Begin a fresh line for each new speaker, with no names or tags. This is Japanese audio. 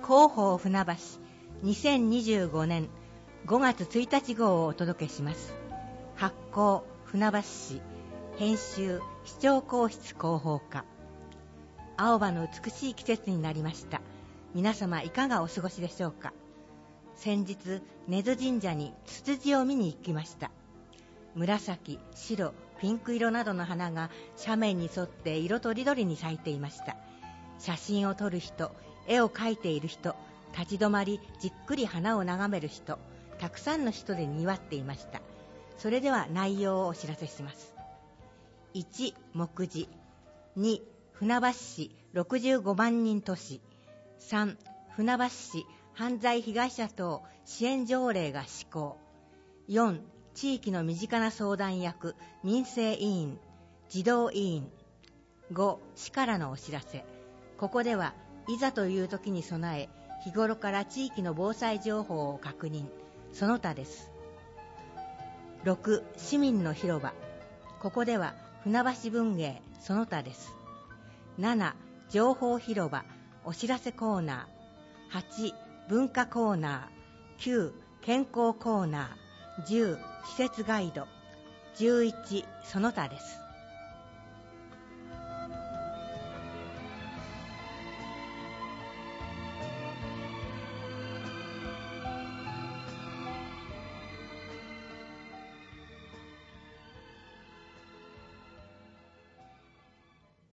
広報船橋2025年5月1日号をお届けします。発行船橋市、編集市長皇室広報課。青葉の美しい季節になりました。皆様いかがお過ごしでしょうか。先日根津神社にツツジを見に行きました。紫、白、ピンク色などの花が斜面に沿って色とりどりに咲いていました。写真を撮る人、絵を描いている人、立ち止まりじっくり花を眺める人、たくさんの人で賑わっていました。それでは内容をお知らせします。1、目次。2、船橋市65万人都市。3、船橋市犯罪被害者等支援条例が施行。4、地域の身近な相談役、民生委員、児童委員。5、市からのお知らせ。ここではいざという時に備え、日頃から地域の防災情報を確認、その他です。6、市民の広場。ここでは船橋文芸、その他です。7、情報広場、お知らせコーナー。8、文化コーナー。9、健康コーナー。10、施設ガイド。11、その他です。